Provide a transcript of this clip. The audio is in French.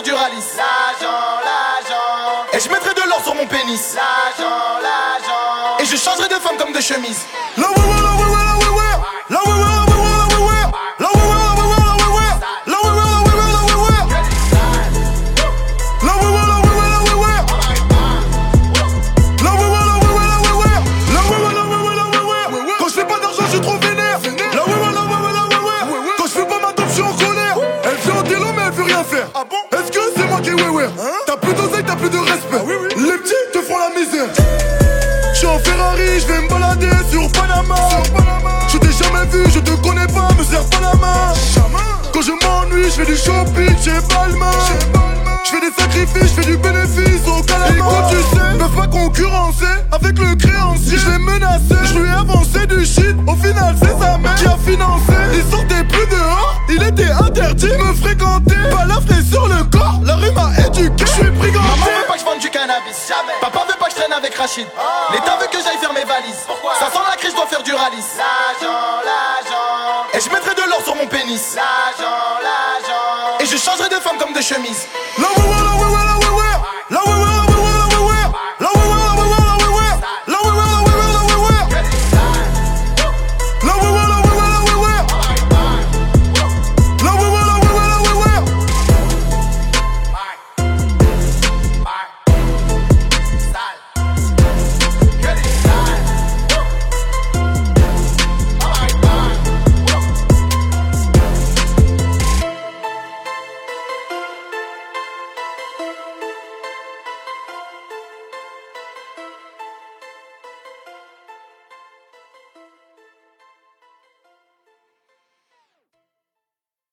du rallye. Et je mettrai de l'or sur mon pénis. Et je changerai de femme comme de chemise. Est-ce que c'est moi qui est ouais? T'as plus d'oseille, t'as plus de respect. Les petits te font la misère. J'suis en Ferrari, j'vais me balader sur Panama. Je t'ai jamais vu, je te connais pas, me serre pas la main. Quand je m'ennuie, j'fais du shopping chez Balmain. J'fais des sacrifices, j'fais du bénéfice au calamar. Et quand tu sais, peuvent pas concurrencer avec le créancier. Je l'ai menacé, je lui ai avancé du shit. Au final, c'est sa mère qui a financé. Il sortait plus dehors, il était interdit de me fréquenter. Balafré sur le corps, la rue m'a éduqué. Je suis briganté. Maman veut pas que je vende du cannabis. Jamais. Papa veut pas que je traîne avec Rachid. L'État veut que j'aille faire mes valises. Pourquoi? Ça sent la crise, je dois faire du rallye. Et je mettrai de l'or sur mon pénis. Et je changerai de femme comme de chemise. La